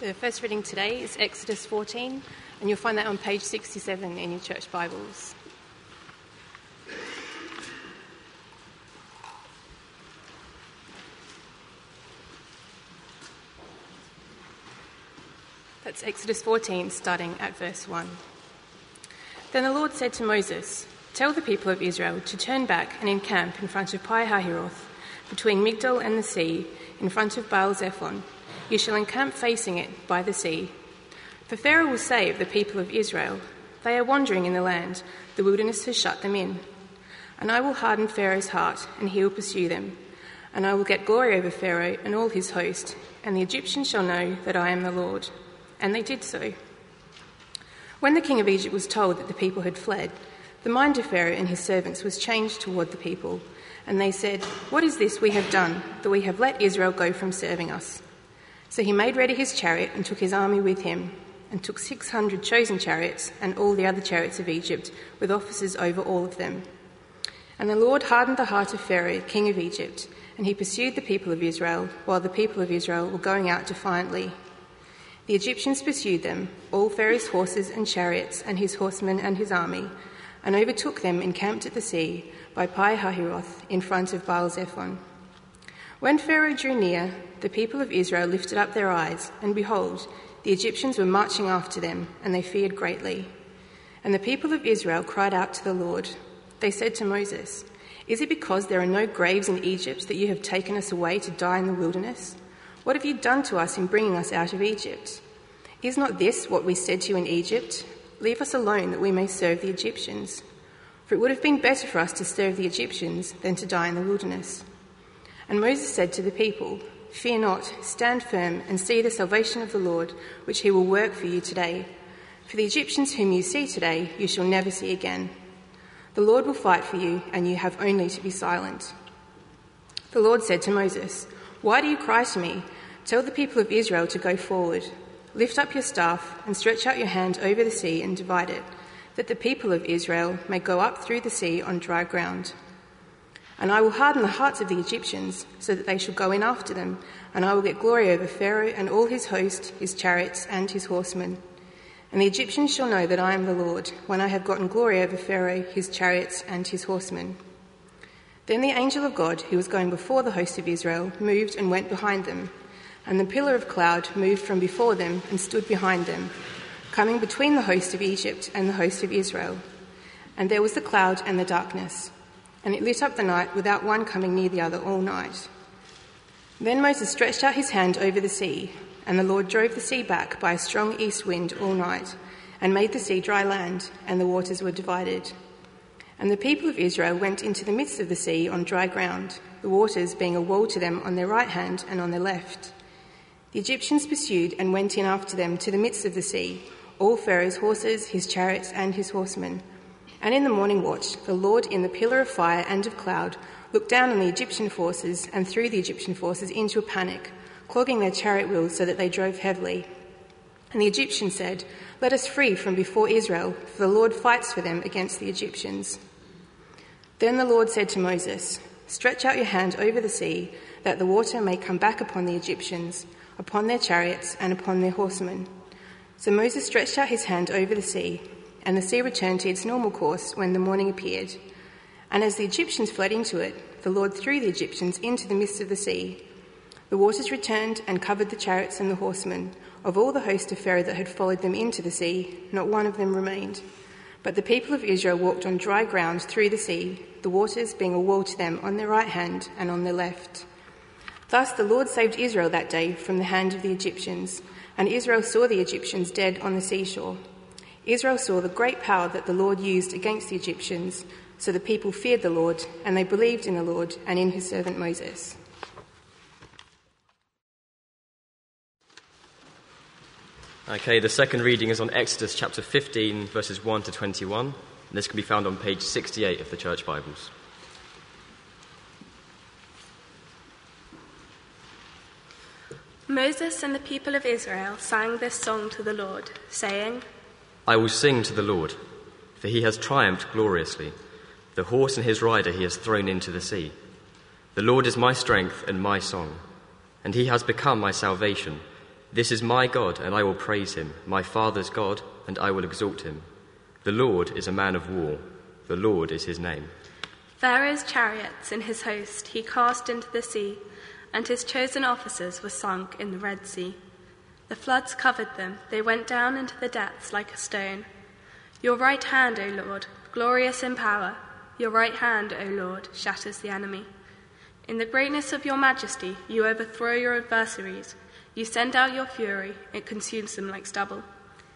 The first reading today is Exodus 14, and you'll find that on page 67 in your church Bibles. That's Exodus 14, starting at verse 1. Then the Lord said to Moses, "Tell the people of Israel to turn back and encamp in front of Pi-hahiroth, between Migdol and the sea, in front of Baal-zephon. You shall encamp facing it by the sea. For Pharaoh will say of the people of Israel, 'They are wandering in the land, the wilderness has shut them in.' And I will harden Pharaoh's heart, and he will pursue them. And I will get glory over Pharaoh and all his host, and the Egyptians shall know that I am the Lord." And they did so. When the king of Egypt was told that the people had fled, the mind of Pharaoh and his servants was changed toward the people, and they said, "What is this we have done, that we have let Israel go from serving us?" So he made ready his chariot and took his army with him, and took 600 chosen chariots and all the other chariots of Egypt, with officers over all of them. And the Lord hardened the heart of Pharaoh, king of Egypt, and he pursued the people of Israel, while the people of Israel were going out defiantly. The Egyptians pursued them, all Pharaoh's horses and chariots, and his horsemen and his army, and overtook them encamped at the sea by Pi-hahiroth in front of Baal-zephon. When Pharaoh drew near, the people of Israel lifted up their eyes, and behold, the Egyptians were marching after them, and they feared greatly. And the people of Israel cried out to the Lord. They said to Moses, "Is it because there are no graves in Egypt that you have taken us away to die in the wilderness? What have you done to us in bringing us out of Egypt? Is not this what we said to you in Egypt? Leave us alone that we may serve the Egyptians. For it would have been better for us to serve the Egyptians than to die in the wilderness." And Moses said to the people, "Fear not, stand firm and see the salvation of the Lord, which he will work for you today. For the Egyptians whom you see today, you shall never see again. The Lord will fight for you, and you have only to be silent." The Lord said to Moses, "Why do you cry to me? Tell the people of Israel to go forward. Lift up your staff and stretch out your hand over the sea and divide it, that the people of Israel may go up through the sea on dry ground. And I will harden the hearts of the Egyptians, so that they shall go in after them, and I will get glory over Pharaoh and all his host, his chariots and his horsemen. And the Egyptians shall know that I am the Lord, when I have gotten glory over Pharaoh, his chariots and his horsemen." Then the angel of God, who was going before the host of Israel, moved and went behind them, and the pillar of cloud moved from before them and stood behind them, coming between the host of Egypt and the host of Israel. And there was the cloud and the darkness, and it lit up the night without one coming near the other all night. Then Moses stretched out his hand over the sea, and the Lord drove the sea back by a strong east wind all night, and made the sea dry land, and the waters were divided. And the people of Israel went into the midst of the sea on dry ground, the waters being a wall to them on their right hand and on their left. The Egyptians pursued and went in after them to the midst of the sea, all Pharaoh's horses, his chariots and his horsemen. And in the morning watch, the Lord in the pillar of fire and of cloud looked down on the Egyptian forces and threw the Egyptian forces into a panic, clogging their chariot wheels so that they drove heavily. And the Egyptians said, "Let us flee from before Israel, for the Lord fights for them against the Egyptians." Then the Lord said to Moses, "Stretch out your hand over the sea, that the water may come back upon the Egyptians, upon their chariots and upon their horsemen." So Moses stretched out his hand over the sea, and the sea returned to its normal course when the morning appeared. And as the Egyptians fled into it, the Lord threw the Egyptians into the midst of the sea. The waters returned and covered the chariots and the horsemen. Of all the host of Pharaoh that had followed them into the sea, not one of them remained. But the people of Israel walked on dry ground through the sea, the waters being a wall to them on their right hand and on their left. Thus the Lord saved Israel that day from the hand of the Egyptians, and Israel saw the Egyptians dead on the seashore. Israel saw the great power that the Lord used against the Egyptians, so the people feared the Lord, and they believed in the Lord and in his servant Moses. Okay, the second reading is on Exodus chapter 15, verses 1 to 21. And this can be found on page 68 of the Church Bibles. Moses and the people of Israel sang this song to the Lord, saying, "I will sing to the Lord, for he has triumphed gloriously. The horse and his rider he has thrown into the sea. The Lord is my strength and my song, and he has become my salvation. This is my God, and I will praise him, my father's God, and I will exalt him. The Lord is a man of war. The Lord is his name. Pharaoh's chariots and his host he cast into the sea, and his chosen officers were sunk in the Red Sea. The floods covered them. They went down into the depths like a stone. Your right hand, O Lord, glorious in power. Your right hand, O Lord, shatters the enemy. In the greatness of your majesty, you overthrow your adversaries. You send out your fury. It consumes them like stubble.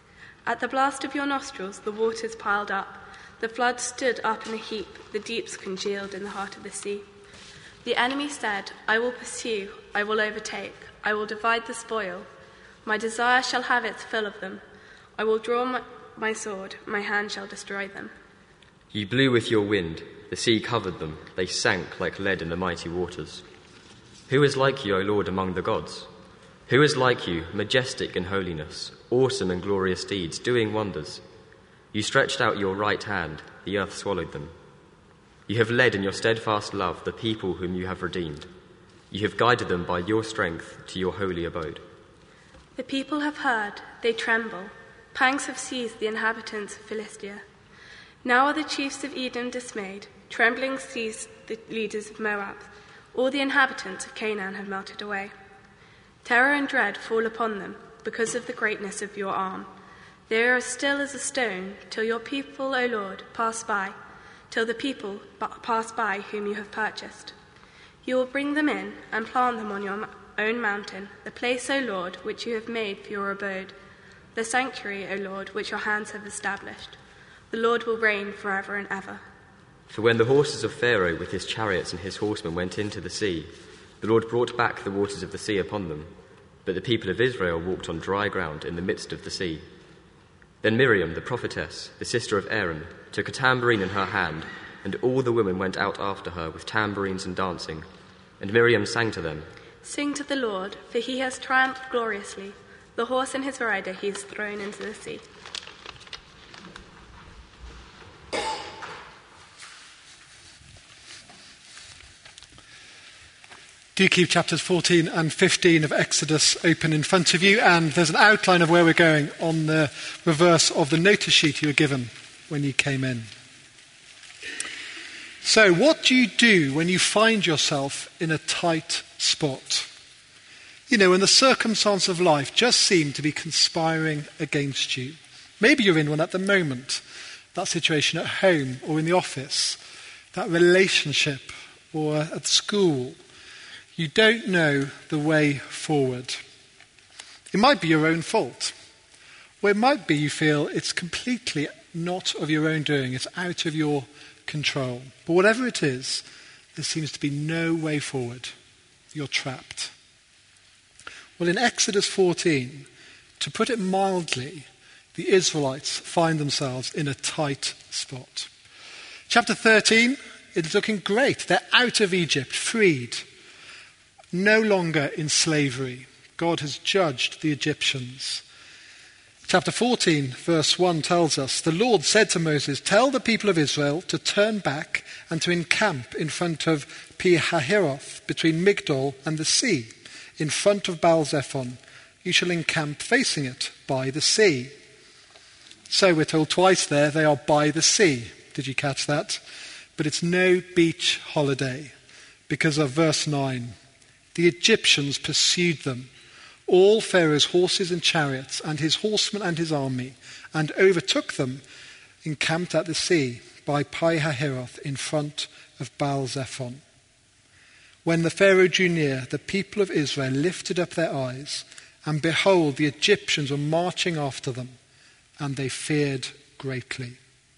At the blast of your nostrils, the waters piled up. The floods stood up in a heap. The deeps congealed in the heart of the sea. The enemy said, I will pursue. I will overtake. I will divide the spoil. My desire shall have its fill of them. I will draw my sword. My hand shall destroy them. You blew with your wind. The sea covered them. They sank like lead in the mighty waters. Who is like you, O Lord, among the gods? Who is like you, majestic in holiness, awesome in glorious deeds, doing wonders? You stretched out your right hand. The earth swallowed them. You have led in your steadfast love the people whom you have redeemed. You have guided them by your strength to your holy abode. The people have heard. They tremble. Pangs have seized the inhabitants of Philistia. Now are the chiefs of Edom dismayed. Trembling seized the leaders of Moab. All the inhabitants of Canaan have melted away. Terror and dread fall upon them because of the greatness of your arm. They are as still as a stone till your people, O Lord, pass by, till the people pass by whom you have purchased. You will bring them in and plant them on your own mountain, the place, O Lord, which you have made for your abode, the sanctuary, O Lord, which your hands have established. The Lord will reign forever and ever. For when the horses of Pharaoh with his chariots and his horsemen went into the sea, the Lord brought back the waters of the sea upon them, but the people of Israel walked on dry ground in the midst of the sea. Then Miriam, the prophetess, the sister of Aaron, took a tambourine in her hand, and all the women went out after her with tambourines and dancing. And Miriam sang to them, Sing to the Lord, for he has triumphed gloriously. The horse and his rider he has thrown into the sea. Do keep chapters 14 and 15 of Exodus open in front of you, and there's an outline of where we're going on the reverse of the notice sheet you were given when you came in. So, what do you do when you find yourself in a tight spot? You know, when the circumstances of life just seem to be conspiring against you. Maybe you're in one at the moment, that situation at home or in the office, that relationship or at school. You don't know the way forward. It might be your own fault. Or it might be you feel it's completely not of your own doing. It's out of your control. But whatever it is, there seems to be no way forward. You're trapped. Well, in Exodus 14, to put it mildly, the Israelites find themselves in a tight spot. Chapter 13, it's looking great. They're out of Egypt, freed. No longer in slavery. God has judged the Egyptians. Chapter 14, verse 1 tells us, the Lord said to Moses, tell the people of Israel to turn back and to encamp in front of Pi-hahiroth, between Migdol and the sea, in front of Baal-zephon. You shall encamp facing it, by the sea. So we're told twice there, they are by the sea. Did you catch that? But it's no beach holiday, because of verse 9. The Egyptians pursued them, all Pharaoh's horses and chariots, and his horsemen and his army, and overtook them, encamped at the sea, by Pi-hahiroth, in front of Baal-zephon. When the Pharaoh drew near, the people of Israel lifted up their eyes, and behold, the Egyptians were marching after them, and they feared greatly.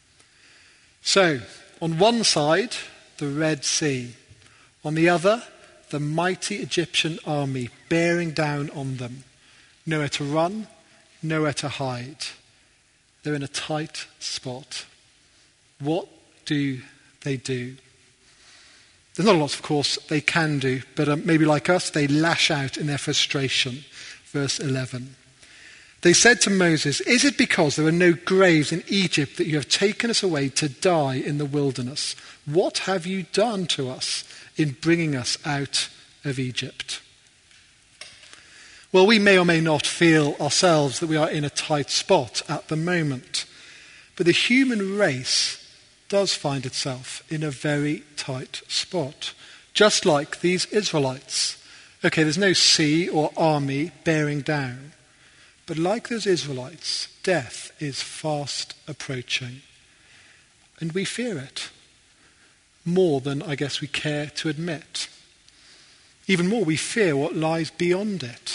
So, on one side, the Red Sea. On the other, the mighty Egyptian army bearing down on them. Nowhere to run, nowhere to hide. They're in a tight spot. What do they do? There's not a lot, of course, they can do, but maybe like us, they lash out in their frustration. Verse 11. They said to Moses, is it because there are no graves in Egypt that you have taken us away to die in the wilderness? What have you done to us in bringing us out of Egypt? Well, we may or may not feel ourselves that we are in a tight spot at the moment. But the human race does find itself in a very tight spot, just like these Israelites. Okay, there's no sea or army bearing down. But like those Israelites, death is fast approaching. And we fear it more than I guess we care to admit. Even more, we fear what lies beyond it.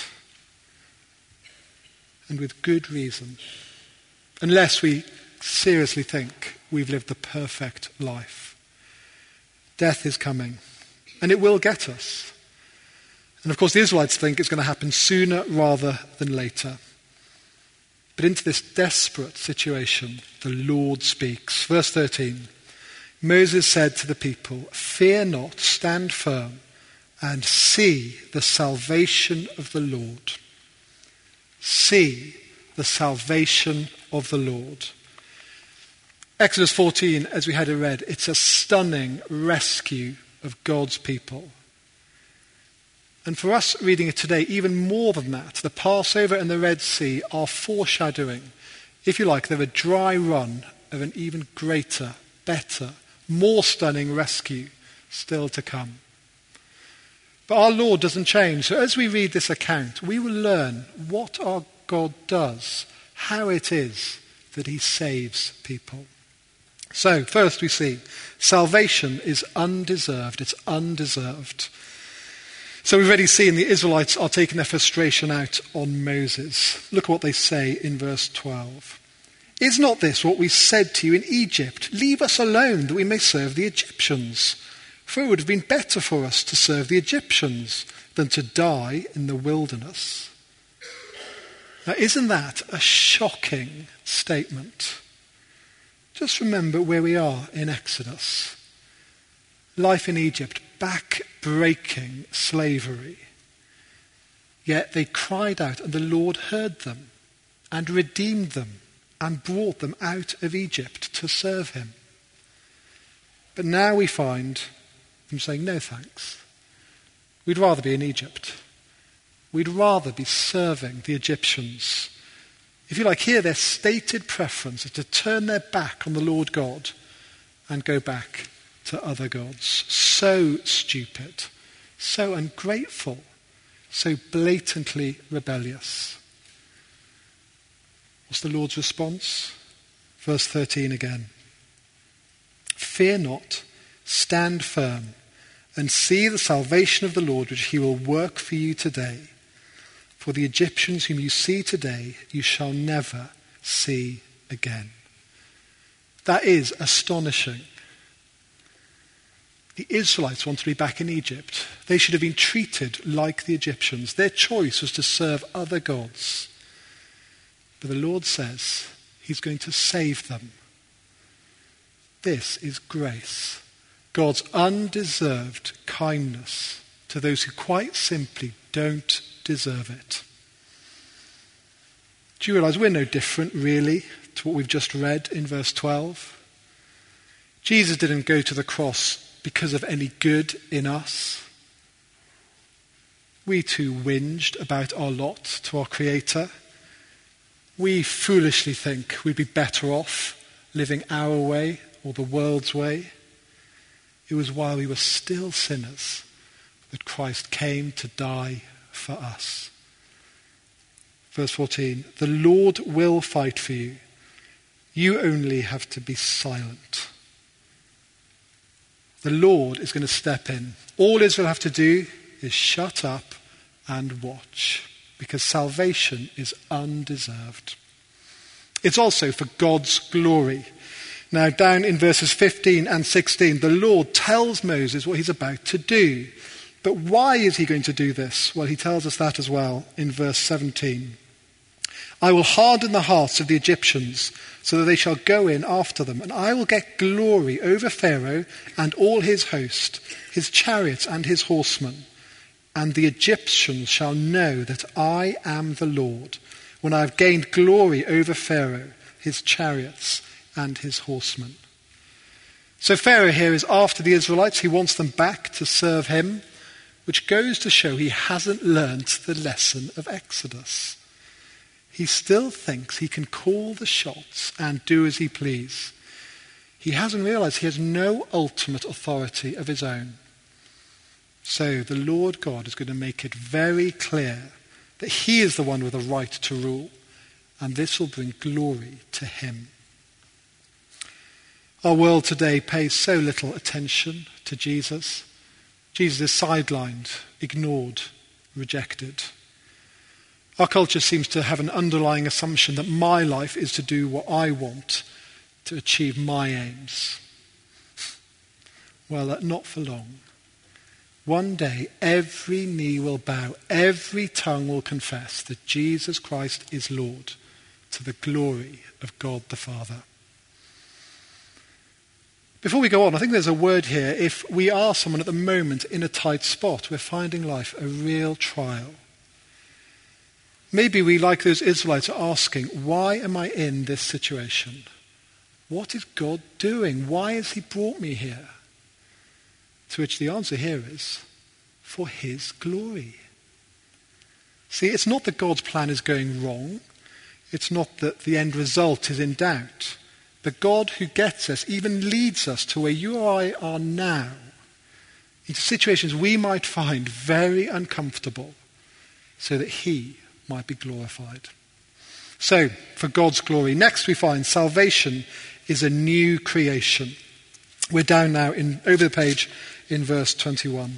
And with good reason. Unless we seriously think we've lived the perfect life. Death is coming. And it will get us. And of course the Israelites think it's going to happen sooner rather than later. But into this desperate situation, the Lord speaks. Verse 13. Moses said to the people, "Fear not, stand firm, and see the salvation of the Lord." See the salvation of the Lord. Exodus 14, as we had it read, it's a stunning rescue of God's people. And for us reading it today, even more than that, the Passover and the Red Sea are foreshadowing, if you like, they're a dry run of an even greater, better, more stunning rescue still to come. But our Lord doesn't change. So as we read this account, we will learn what our God does, how it is that he saves people. So first we see salvation is undeserved. It's undeserved. So we've already seen the Israelites are taking their frustration out on Moses. Look at what they say in verse 12. "Is not this what we said to you in Egypt? Leave us alone that we may serve the Egyptians. For it would have been better for us to serve the Egyptians than to die in the wilderness." Now, isn't that a shocking statement? Just remember where we are in Exodus. Life in Egypt, back-breaking slavery. Yet they cried out and the Lord heard them and redeemed them and brought them out of Egypt to serve him. But now we find them saying, "No thanks. We'd rather be in Egypt. We'd rather be serving the Egyptians." If you like, here their stated preference is to turn their back on the Lord God and go back to other gods. So stupid, so ungrateful, so blatantly rebellious. What's the Lord's response? Verse 13 again. "Fear not, stand firm, and see the salvation of the Lord which he will work for you today. For the Egyptians whom you see today, you shall never see again." That is astonishing. The Israelites wanted to be back in Egypt. They should have been treated like the Egyptians. Their choice was to serve other gods. But the Lord says he's going to save them. This is grace. God's undeserved kindness to those who quite simply don't deserve it. Do you realize we're no different, really, to what we've just read in verse 12? Jesus didn't go to the cross because of any good in us. We too whinged about our lot to our Creator. We foolishly think we'd be better off living our way or the world's way. It was while we were still sinners that Christ came to die for us. Verse 14, "The Lord will fight for you. You only have to be silent." The Lord is going to step in. All Israel have to do is shut up and watch, because salvation is undeserved. It's also for God's glory. Now, down in verses 15 and 16, the Lord tells Moses what he's about to do. But why is he going to do this? Well, he tells us that as well in verse 17. "I will harden the hearts of the Egyptians so that they shall go in after them, and I will get glory over Pharaoh and all his host, his chariots and his horsemen. And the Egyptians shall know that I am the Lord, when I have gained glory over Pharaoh, his chariots and his horsemen." So Pharaoh here is after the Israelites. He wants them back to serve him. which goes to show he hasn't learnt the lesson of Exodus. He still thinks he can call the shots and do as he please. He hasn't realized he has no ultimate authority of his own. So the Lord God is going to make it very clear that he is the one with the right to rule, and this will bring glory to him. Our world today pays so little attention to Jesus. Jesus is sidelined, ignored, rejected. Our culture seems to have an underlying assumption that my life is to do what I want, to achieve my aims. Well, not for long. One day, every knee will bow, every tongue will confess that Jesus Christ is Lord, to the glory of God the Father. Before we go on, I think there's a word here. If we are someone at the moment in a tight spot, we're finding life a real trial. Maybe we, like those Israelites, are asking, why am I in this situation? What is God doing? Why has he brought me here? To which the answer here is, for his glory. See, it's not that God's plan is going wrong. It's not that the end result is in doubt. The God who gets us even leads us to where you or I are now, into situations we might find very uncomfortable, so that he might be glorified. So, for God's glory. Next we find salvation is a new creation. We're down now over the page in verse 21.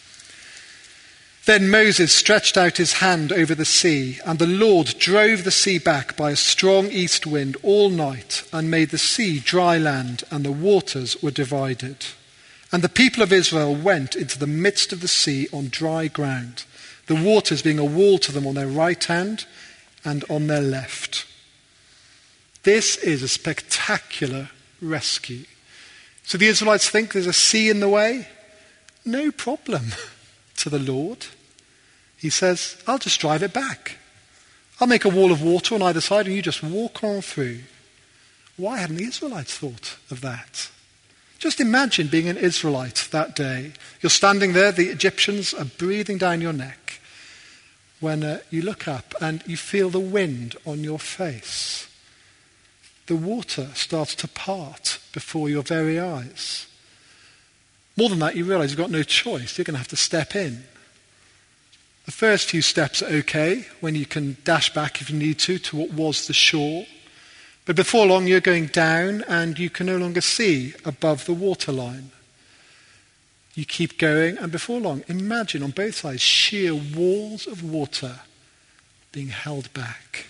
Then Moses stretched out his hand over the sea, and the Lord drove the sea back by a strong east wind all night, and made the sea dry land, and the waters were divided. And the people of Israel went into the midst of the sea on dry ground, the waters being a wall to them on their right hand and on their left. This is a spectacular rescue. So the Israelites think there's a sea in the way? No problem to the Lord. He says, I'll just drive it back. I'll make a wall of water on either side and you just walk on through. Why hadn't the Israelites thought of that? Just imagine being an Israelite that day. You're standing there, the Egyptians are breathing down your neck. When you look up and you feel the wind on your face. The water starts to part before your very eyes. More than that, you realize you've got no choice. You're going to have to step in. The first few steps are okay, when you can dash back if you need to what was the shore. But before long, you're going down and you can no longer see above the waterline. You keep going, and before long, imagine on both sides sheer walls of water being held back.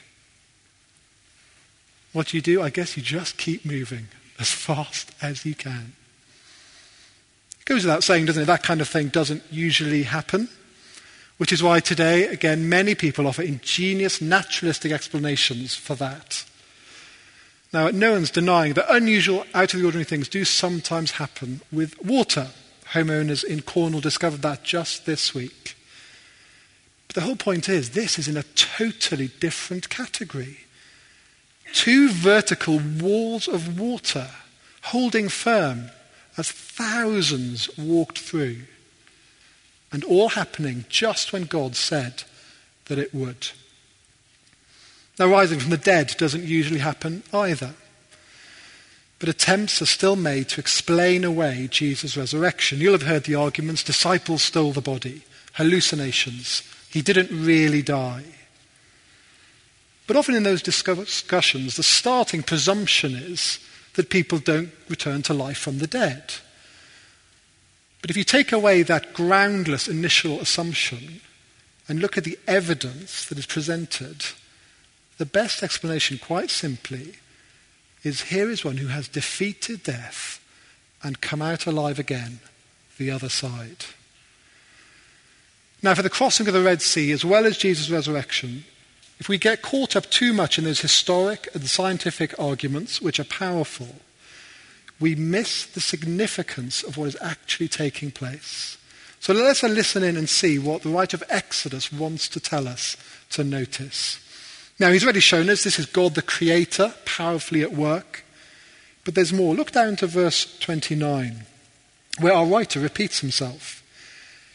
What do you do? I guess you just keep moving as fast as you can. It goes without saying, doesn't it? That kind of thing doesn't usually happen. Which is why today, again, many people offer ingenious, naturalistic explanations for that. Now, no one's denying that unusual, out-of-the-ordinary things do sometimes happen with water. Homeowners in Cornwall discovered that just this week. But the whole point is, this is in a totally different category. Two vertical walls of water holding firm as thousands walked through. And all happening just when God said that it would. Now, rising from the dead doesn't usually happen either. But attempts are still made to explain away Jesus' resurrection. You'll have heard the arguments. Disciples stole the body. Hallucinations. He didn't really die. But often in those discussions, the starting presumption is that people don't return to life from the dead. But if you take away that groundless initial assumption and look at the evidence that is presented, the best explanation, quite simply, is here is one who has defeated death and come out alive again the other side. Now, for the crossing of the Red Sea, as well as Jesus' resurrection, if we get caught up too much in those historic and scientific arguments, which are powerful, we miss the significance of what is actually taking place. So let's listen in and see what the writer of Exodus wants to tell us to notice. Now, he's already shown us this is God the Creator, powerfully at work. But there's more. Look down to verse 29, where our writer repeats himself.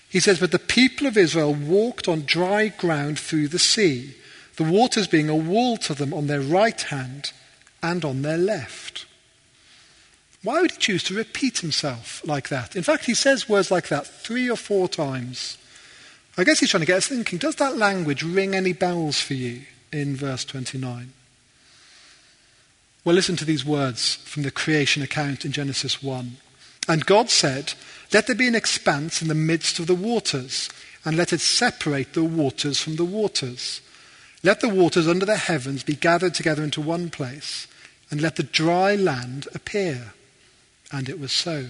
He says, but the people of Israel walked on dry ground through the sea, the waters being a wall to them on their right hand and on their left. Why would he choose to repeat himself like that? In fact, he says words like that 3 or 4 times. I guess he's trying to get us thinking, does that language ring any bells for you in verse 29? Well, listen to these words from the creation account in Genesis 1. And God said, let there be an expanse in the midst of the waters, and let it separate the waters from the waters. Let the waters under the heavens be gathered together into one place, and let the dry land appear. And it was so.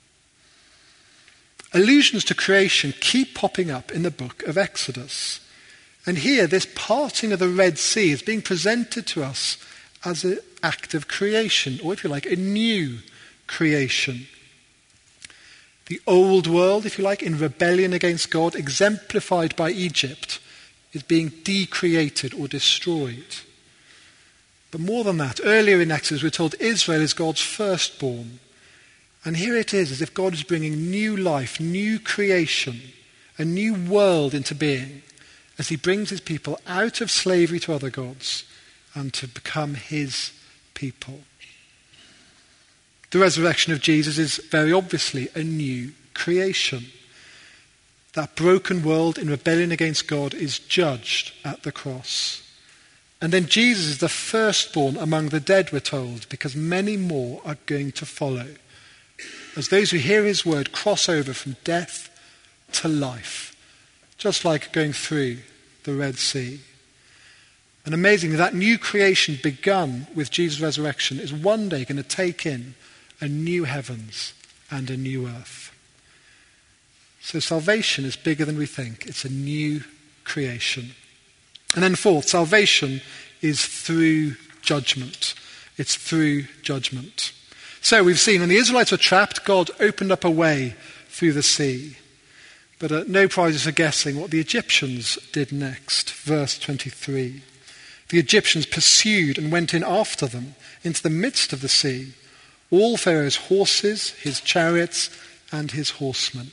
Allusions to creation keep popping up in the book of Exodus. And here, this parting of the Red Sea is being presented to us as an act of creation, or if you like, a new creation. The old world, if you like, in rebellion against God, exemplified by Egypt, is being decreated or destroyed. But more than that, earlier in Exodus we're told Israel is God's firstborn. And here it is as if God is bringing new life, new creation, a new world into being as he brings his people out of slavery to other gods and to become his people. The resurrection of Jesus is very obviously a new creation. That broken world in rebellion against God is judged at the cross. And then Jesus is the firstborn among the dead, we're told, because many more are going to follow, as those who hear his word cross over from death to life, just like going through the Red Sea. And amazingly, that new creation begun with Jesus' resurrection is one day going to take in a new heavens and a new earth. So salvation is bigger than we think. It's a new creation. And then fourth, salvation is through judgment. It's through judgment. So we've seen when the Israelites were trapped, God opened up a way through the sea. But no prizes for guessing what the Egyptians did next. Verse 23. The Egyptians pursued and went in after them into the midst of the sea, all Pharaoh's horses, his chariots, and his horsemen.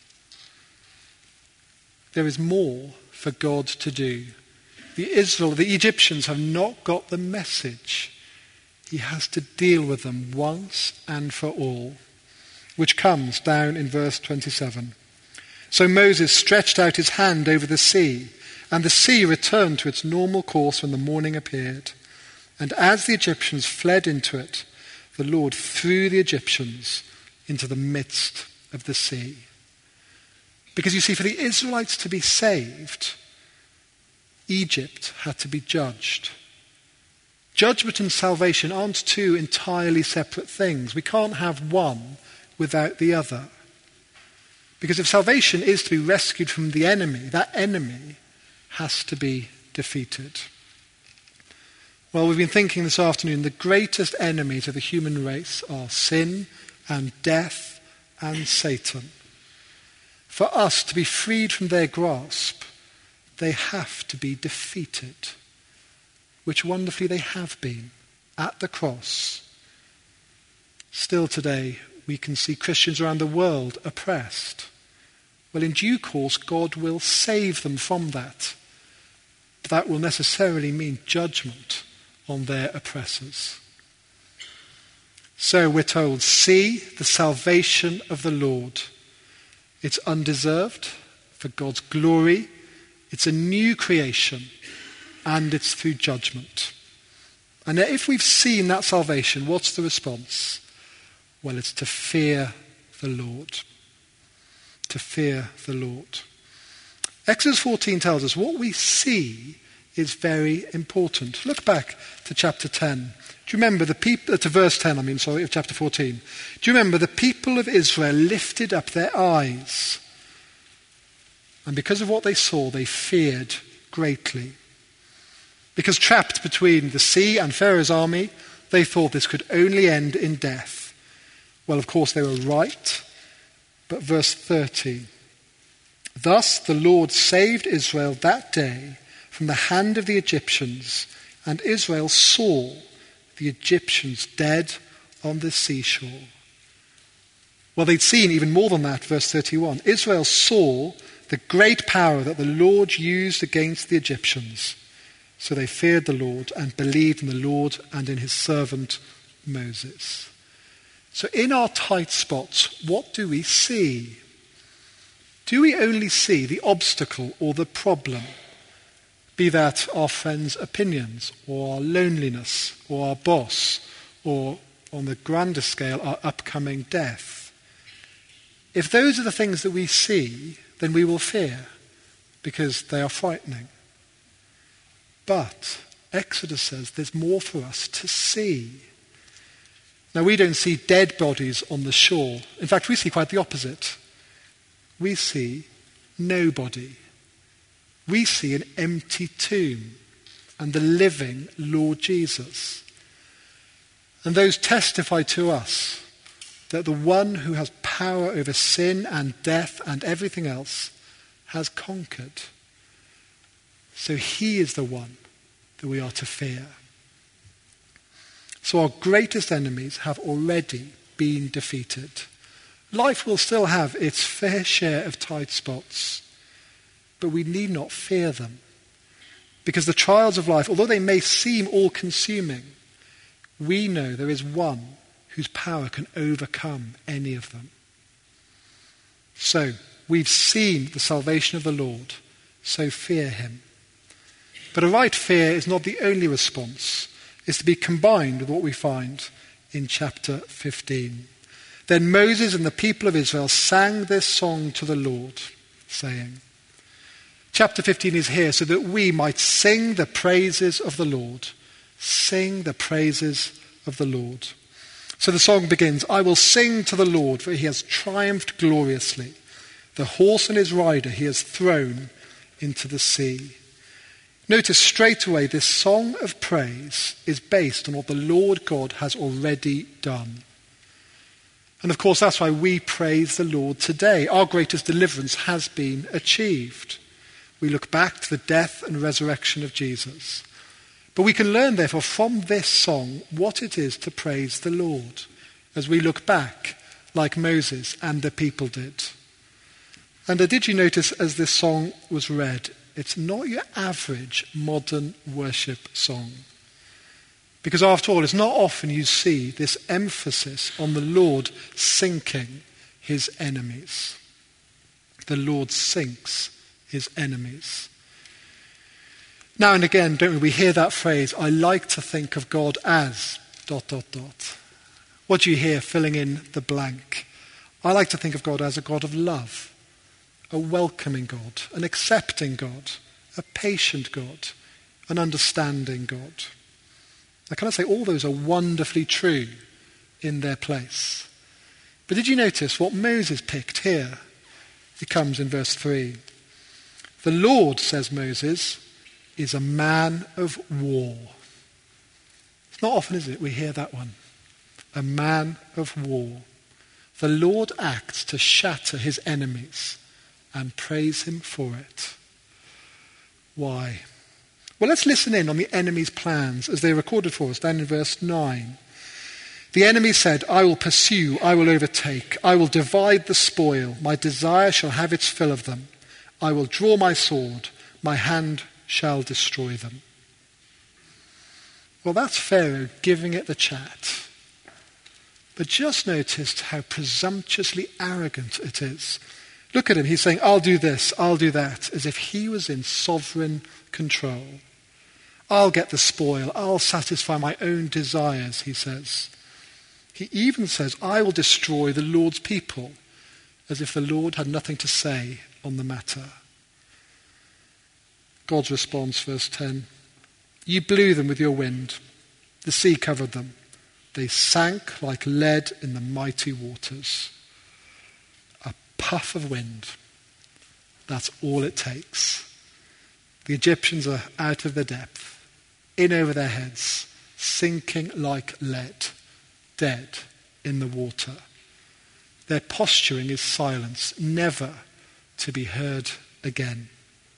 There is more for God to do. The Egyptians have not got the message. He has to deal with them once and for all, which comes down in verse 27. So Moses stretched out his hand over the sea, and the sea returned to its normal course when the morning appeared. And as the Egyptians fled into it, the Lord threw the Egyptians into the midst of the sea. Because you see, for the Israelites to be saved, Egypt had to be judged. Judgment and salvation aren't two entirely separate things. We can't have one without the other. Because if salvation is to be rescued from the enemy, that enemy has to be defeated. Well, we've been thinking this afternoon, the greatest enemies of the human race are sin and death and Satan. For us to be freed from their grasp, they have to be defeated, which wonderfully they have been at the cross. Still today, we can see Christians around the world oppressed. Well, in due course, God will save them from that. But that will necessarily mean judgment on their oppressors. So we're told, see the salvation of the Lord. It's undeserved, for God's glory. It's a new creation, and it's through judgment. And if we've seen that salvation, what's the response? Well, it's to fear the Lord. To fear the Lord. Exodus 14 tells us what we see is very important. Look back to chapter 10. Do you remember the people, to verse 10, of chapter 14. Do you remember the people of Israel lifted up their eyes? And because of what they saw, they feared greatly. Because trapped between the sea and Pharaoh's army, they thought this could only end in death. Well, of course, they were right. But verse 30. Thus the Lord saved Israel that day from the hand of the Egyptians, and Israel saw the Egyptians dead on the seashore. Well, they'd seen even more than that, verse 31. Israel saw the great power that the Lord used against the Egyptians. So they feared the Lord and believed in the Lord and in his servant Moses. So in our tight spots, what do we see? Do we only see the obstacle or the problem? Be that our friends' opinions, or our loneliness, or our boss, or on the grander scale, our upcoming death. If those are the things that we see, then we will fear, because they are frightening. But Exodus says there's more for us to see. Now, we don't see dead bodies on the shore. In fact, we see quite the opposite. We see nobody. We see an empty tomb and the living Lord Jesus. And those testify to us that the one who has power over sin and death and everything else has conquered. So he is the one that we are to fear. So our greatest enemies have already been defeated. Life will still have its fair share of tight spots, but we need not fear them. Because the trials of life, although they may seem all-consuming, we know there is one whose power can overcome any of them. So, we've seen the salvation of the Lord, so fear him. But a right fear is not the only response. It's to be combined with what we find in chapter 15. Then Moses and the people of Israel sang this song to the Lord, saying, chapter 15 is here so that we might sing the praises of the Lord. Sing the praises of the Lord. So the song begins, I will sing to the Lord, for he has triumphed gloriously. The horse and his rider he has thrown into the sea. Notice straight away this song of praise is based on what the Lord God has already done. And of course that's why we praise the Lord today. Our greatest deliverance has been achieved. We look back to the death and resurrection of Jesus. But we can learn therefore from this song what it is to praise the Lord as we look back like Moses and the people did. And did you notice as this song was read, it's not your average modern worship song. Because after all, it's not often you see this emphasis on the Lord sinking his enemies. The Lord sinks his enemies. Now and again, don't we hear that phrase, I like to think of God as ... What do you hear filling in the blank? I like to think of God as a God of love, a welcoming God, an accepting God, a patient God, an understanding God. Now can I say all those are wonderfully true in their place. But did you notice what Moses picked here? It comes in verse 3. The Lord, says Moses, is a man of war. It's not often, is it, we hear that one. A man of war. The Lord acts to shatter his enemies and praise him for it. Why? Well, let's listen in on the enemy's plans as they are recorded for us down in verse 9. The enemy said, I will pursue, I will overtake, I will divide the spoil, my desire shall have its fill of them. I will draw my sword, my hand shall destroy them. Well, that's Pharaoh giving it the chat. But just notice how presumptuously arrogant it is. Look at him, he's saying, I'll do this, I'll do that, as if he was in sovereign control. I'll get the spoil, I'll satisfy my own desires, he says. He even says, I will destroy the Lord's people, as if the Lord had nothing to say on the matter. God's response, verse 10. You blew them with your wind. The sea covered them. They sank like lead in the mighty waters. A puff of wind. That's all it takes. The Egyptians are out of their depth, in over their heads, sinking like lead, dead in the water. Their posturing is silence, never to be heard again.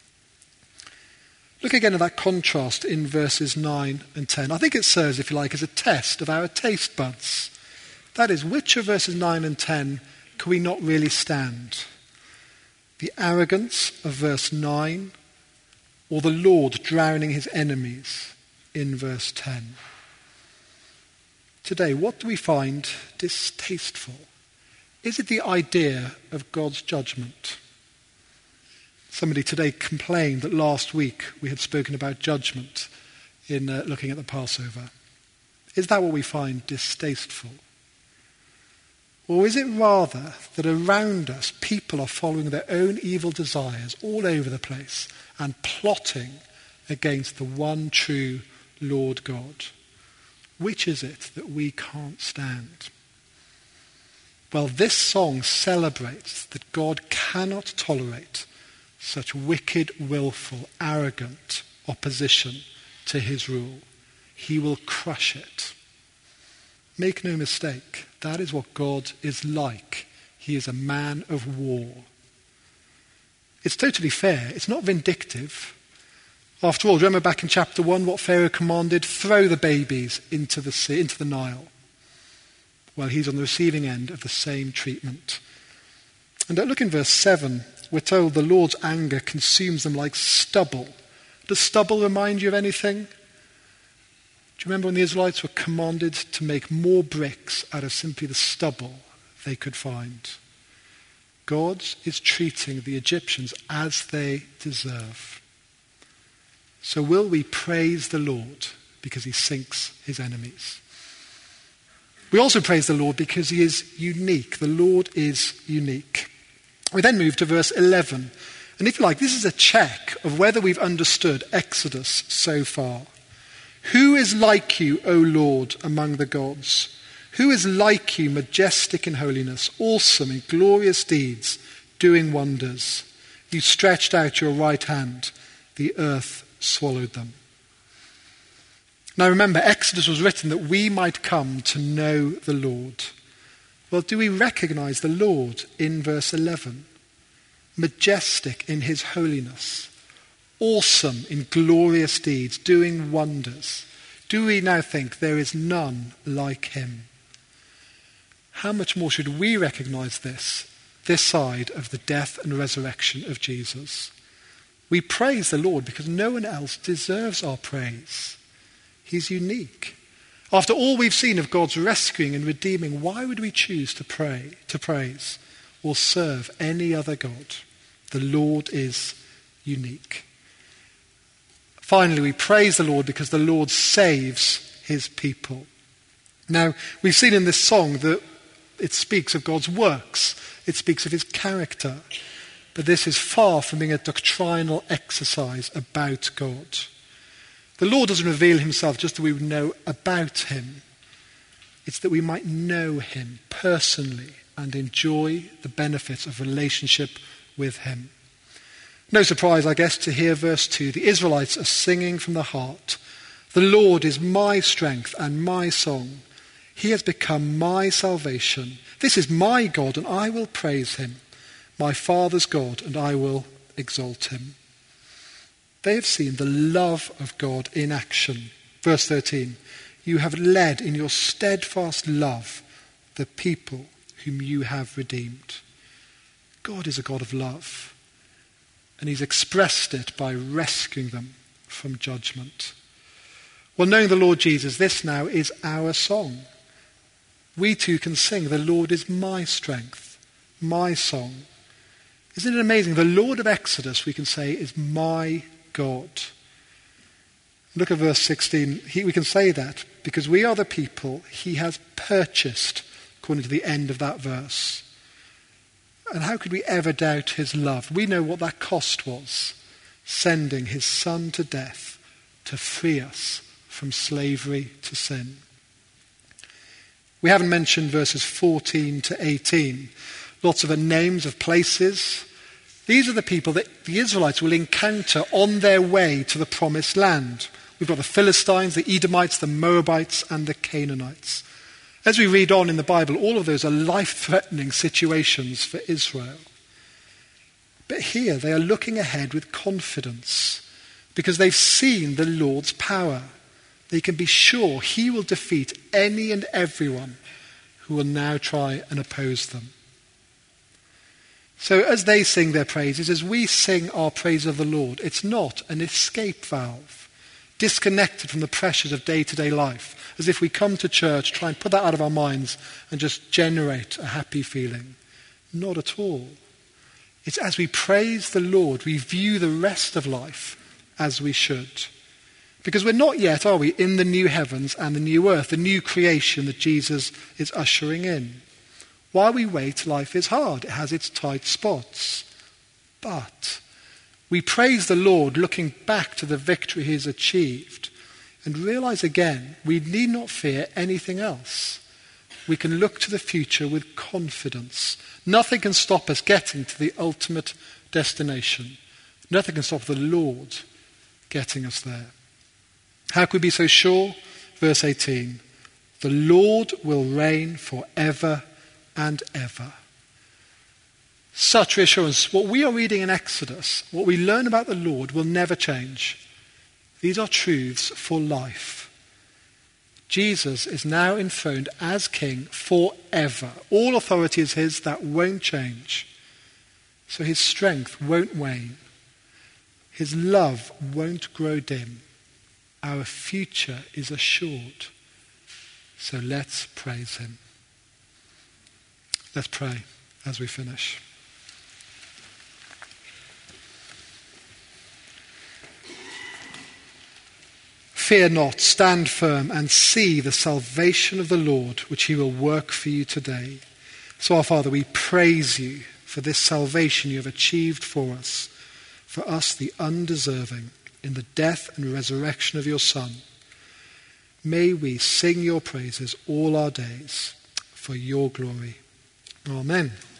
Look again at that contrast in verses 9 and 10. I think it serves, if you like, as a test of our taste buds. That is, which of verses 9 and 10 can we not really stand? The arrogance of verse 9, or the Lord drowning his enemies in verse 10? Today, what do we find distasteful? Is it the idea of God's judgment? Somebody today complained that last week we had spoken about judgment in looking at the Passover. Is that what we find distasteful? Or is it rather that around us people are following their own evil desires all over the place and plotting against the one true Lord God? Which is it that we can't stand? Well, this song celebrates that God cannot tolerate such wicked, willful, arrogant opposition to his rule. He will crush it. Make no mistake, that is what God is like. He is a man of war. It's totally fair. It's not vindictive. After all, remember back in chapter 1 what Pharaoh commanded? Throw the babies into the sea, into the Nile. Well, he's on the receiving end of the same treatment. And look in verse 7. We're told the Lord's anger consumes them like stubble. Does stubble remind you of anything? Do you remember when the Israelites were commanded to make more bricks out of simply the stubble they could find? God is treating the Egyptians as they deserve. So will we praise the Lord because he sinks his enemies? We also praise the Lord because he is unique. The Lord is unique. We then move to verse 11. And if you like, this is a check of whether we've understood Exodus so far. Who is like you, O Lord, among the gods? Who is like you, majestic in holiness, awesome in glorious deeds, doing wonders? You stretched out your right hand, the earth swallowed them. Now remember, Exodus was written that we might come to know the Lord. Well, do we recognize the Lord in verse 11? Majestic in his holiness, awesome in glorious deeds, doing wonders. Do we now think there is none like him? How much more should we recognize this side of the death and resurrection of Jesus? We praise the Lord because no one else deserves our praise. He's unique. After all we've seen of God's rescuing and redeeming, why would we choose to praise or serve any other God? The Lord is unique. Finally, we praise the Lord because the Lord saves his people. Now, we've seen in this song that it speaks of God's works. It speaks of his character. But this is far from being a doctrinal exercise about God. The Lord doesn't reveal himself just that we would know about him. It's that we might know him personally and enjoy the benefits of relationship with him. No surprise, I guess, to hear verse 2. The Israelites are singing from the heart. The Lord is my strength and my song. He has become my salvation. This is my God, and I will praise him. My Father's God, and I will exalt him. They have seen the love of God in action. Verse 13, you have led in your steadfast love the people whom you have redeemed. God is a God of love, and he's expressed it by rescuing them from judgment. Well, knowing the Lord Jesus, this now is our song. We too can sing, the Lord is my strength, my song. Isn't it amazing? The Lord of Exodus, we can say, is my God. Look at verse 16. We can say that because we are the people he has purchased, according to the end of that verse. And how could we ever doubt his love? We know what that cost was, sending his son to death to free us from slavery to sin. We haven't mentioned verses 14 to 18. Lots of names of places. These are the people that the Israelites will encounter on their way to the promised land. We've got the Philistines, the Edomites, the Moabites, and the Canaanites. As we read on in the Bible, all of those are life-threatening situations for Israel. But here they are looking ahead with confidence because they've seen the Lord's power. They can be sure he will defeat any and everyone who will now try and oppose them. So as they sing their praises, as we sing our praise of the Lord, it's not an escape valve, disconnected from the pressures of day-to-day life, as if we come to church, try and put that out of our minds and just generate a happy feeling. Not at all. It's as we praise the Lord, we view the rest of life as we should. Because we're not yet, are we, in the new heavens and the new earth, the new creation that Jesus is ushering in. While we wait, life is hard. It has its tight spots. But we praise the Lord looking back to the victory he has achieved and realize again we need not fear anything else. We can look to the future with confidence. Nothing can stop us getting to the ultimate destination. Nothing can stop the Lord getting us there. How could we be so sure? Verse 18, the Lord will reign forever and ever. Such reassurance. What we are reading in Exodus, what we learn about the Lord will never change. These are truths for life. Jesus is now enthroned as king forever. All authority is his, that won't change. So his strength won't wane. His love won't grow dim. Our future is assured. So let's praise him. Let's pray as we finish. Fear not, stand firm and see the salvation of the Lord, which he will work for you today. So, our Father, we praise you for this salvation you have achieved for us the undeserving, in the death and resurrection of your Son. May we sing your praises all our days for your glory. Amen.